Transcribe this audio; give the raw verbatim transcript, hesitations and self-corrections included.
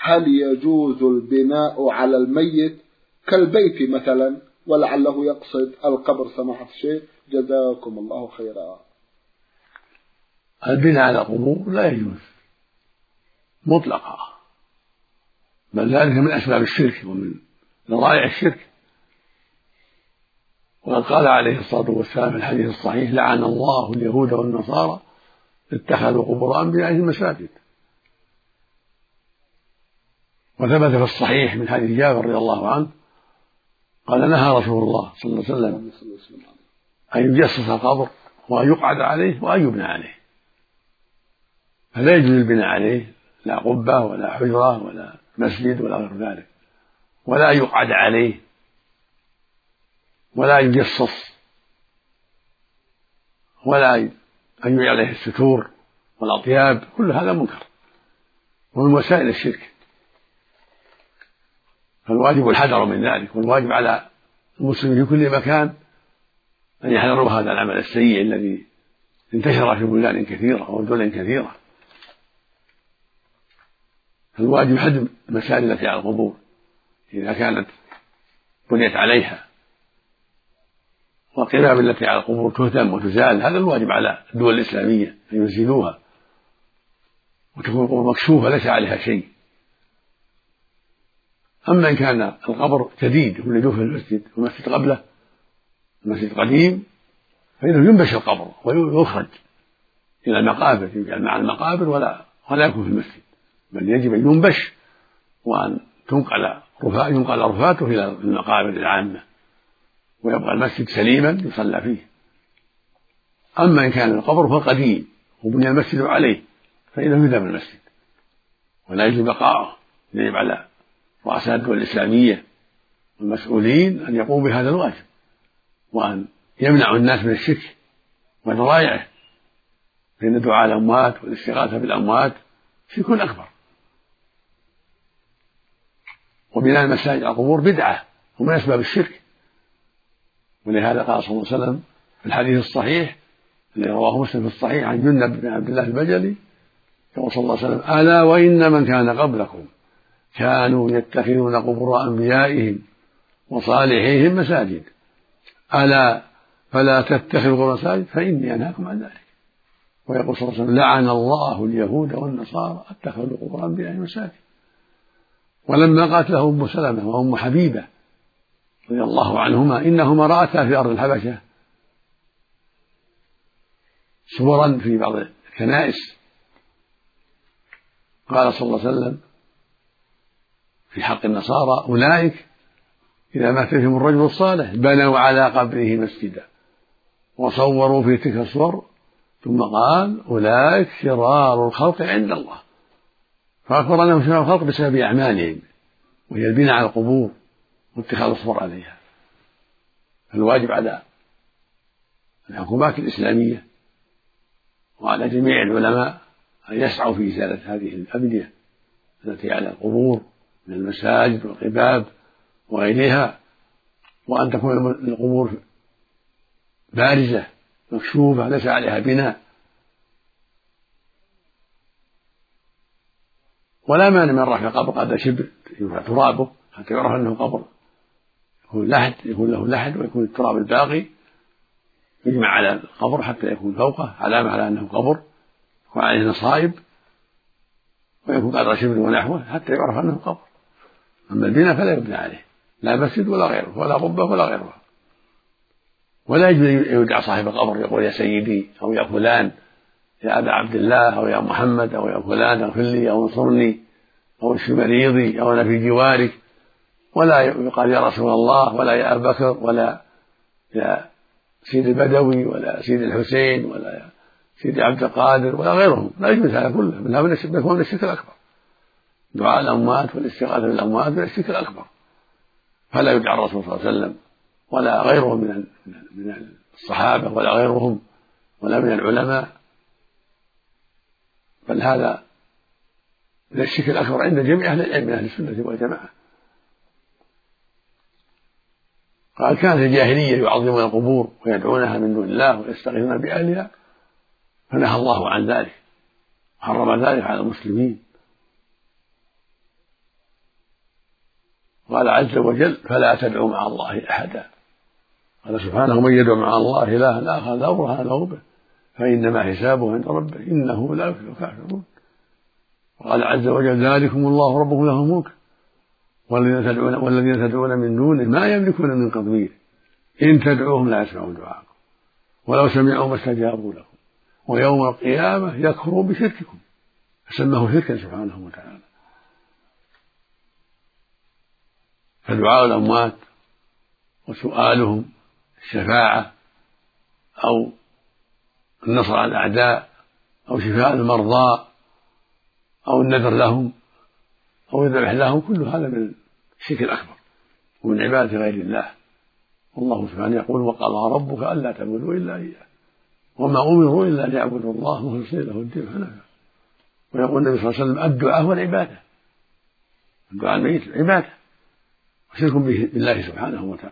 هل يجوز البناء على الميت كالبيت مثلا؟ ولعله يقصد القبر سماحة الشيخ، جزاكم الله خيرا. البناء على القبور لا يجوز مطلقا، بل ذلك من أسباب الشرك ومن ذرائع الشرك. وقد قال عليه الصلاة والسلام في الحديث الصحيح: لعن الله اليهود والنصارى اتخذوا قبور أنبيائهم مساجد. وثبت في الصحيح من حديث جابر رضي الله عنه قال: نهى رسول الله صلى الله عليه وسلم أن يجسس القبر وأن يقعد عليه وأن يبنى عليه، فلا يجوز البناء عليه، لا قبة ولا حجرة ولا مسجد ولا غير ذلك، ولا يقعد عليه ولا يجصص ولا أن يجعل عليه الستور والأطياب، كل هذا منكر ومن وسائل الشرك، فالواجب الحذر من ذلك. والواجب على المسلمين في كل مكان أن يحذروا هذا العمل السيء الذي انتشر في بلدان كثيرة ودول كثيرة. فالواجب هدم المساجد التي على القبور إذا كانت بنيت عليها، والقلاب التي على القبور تهتم وتزال، هذا الواجب على الدول الإسلامية أن يزيلوها وتكون القبور مكشوفة ليس عليها شيء. أما إن كان القبر جديد ولدوه في المسجد والمسجد قبله المسجد قديم فإنه ينبش القبر ويخرج إلى المقابر، يجعل مع المقابر ولا ولا يكون في المسجد، بل يجب أن ينبش وأن تنقل رفاته ينقل رفاته إلى المقابر العامة ويبقى المسجد سليما يصلى فيه. أما إن كان القبر هو قديم وبني المسجد عليه فإنه يذهب المسجد ولا يجب بقاؤه. يجب على رؤساء الدول الإسلامية والمسؤولين أن يقوموا بهذا الواجب وأن يمنعوا الناس من الشرك وذرائعه، فإن دعاء الأموات والاستغاثة بالأموات شرك أكبر. وبناء المساجد على القبور بدعة ومن أسباب الشرك، ولهذا قال صلى الله عليه وسلم في الحديث الصحيح الذي رواه مسلم في الصحيح عن جندب بن عبد الله البجلي قال صلى الله عليه وسلم: ألا وإن من كان قبلكم كانوا يتخذون قبور أنبيائهم وصالحيهم مساجد، ألا فلا تتخذوا قبور مساجد فإني أنهاكم عن ذلك. ويقول صلى الله عليه وسلم: لعن الله اليهود والنصارى اتخذوا قبور أنبيائهم مساجد. ولما قالت له أم سلمة وأم حبيبة رضي الله عنهما إنهما رأتا في أرض الحبشة صورا في بعض الكنائس، قال صلى الله عليه وسلم في حق النصارى: أولئك إذا مات فيهم الرجل الصالح بنوا على قبره مسجدا وصوروا في تلك الصور، ثم قال: أولئك شرار الخلق عند الله، فأخبر أنهم شرار الخلق بسبب أعمالهم وهي البناء على القبور واتخاذ الصور عليها. فالواجب على الحكومات الإسلامية وعلى جميع العلماء أن يسعوا في إزالة هذه الأبنية التي على القبور من المساجد والقباب وغيرها، وأن تكون القبور بارزة مكشوفة ليس عليها بناء. ولا مانع من رفع قبر قدر شبر يرفع ترابه حتى يعرف أنه قبر، يكون لحد يكون له لحد ويكون التراب الباقي يجمع على القبر حتى يكون فوقه علامة على أنه قبر، يكون عليه نصائب ويكون قدر شبر ونحوه حتى يعرف أنه قبر. أما البناء فلا يبنى عليه لا مسجد ولا غيره ولا قبة ولا غيرها. ولا يجوز أن يدعى صاحب القبر يقول: يا سيدي أو يا فلان يا أبا عبد الله أو يا محمد أو يا فلان اغفر لي أو انصرني أو اشف مريضي أو أنا في جوارك، ولا يقال يا رسول الله ولا يا أبا بكر ولا يا سيد البدوي ولا سيد الحسين ولا يا سيد عبد القادر ولا غيرهم. لا يجوز هذا كله، منها من الشرك الأكبر. دعاء الأموات والاستغاثة بالأموات من الشرك الأكبر، فلا يدعى الرسول صلى الله عليه وسلم ولا غيره من من الصحابة ولا غيرهم ولا من العلماء، بل هذا من الشرك الأكبر عند جميع أهل العلم من أهل السنة والجماعة. قال: كانت الجاهلية يعظمون القبور ويدعونها من دون الله ويستغيثون بأهلها، فنهى الله عن ذلك وحرم ذلك على المسلمين. قال عز وجل فلا تدعوا مع الله أحدا. قال سبحانه من يدعو مع الله إلها آخر لا برهان له به فإنما حسابه عند ربه إنه لا يفلح الكافرون. وقال عز وجل ذلكم الله ربكم له الملك والذين تدعون, والذين تدعون من دونه ما يملكون من قطمير إن تدعوهم لا يسمعوا دعاءكم ولو سمعوا ما استجابوا لكم ويوم القيامة يكفروا بشرككم فسماه شركا سبحانه وتعالى. فدعاء الأموات وسؤالهم الشفاعة أو النصر على الأعداء أو شفاء المرضى أو النذر لهم أو الذبح لهم كل هذا من الشرك الأكبر ومن عبادة غير الله. والله سبحانه يقول وقضى ربك ألا تعبدوا إلا إياه وما أمروا إلا ليعبدوا الله مخلصين له الدين حنفاء. ويقول النبي صلى الله عليه وسلم الدعاء هو العبادة. الدعاء الميت عبادة وشرك بالله سبحانه وتعالى.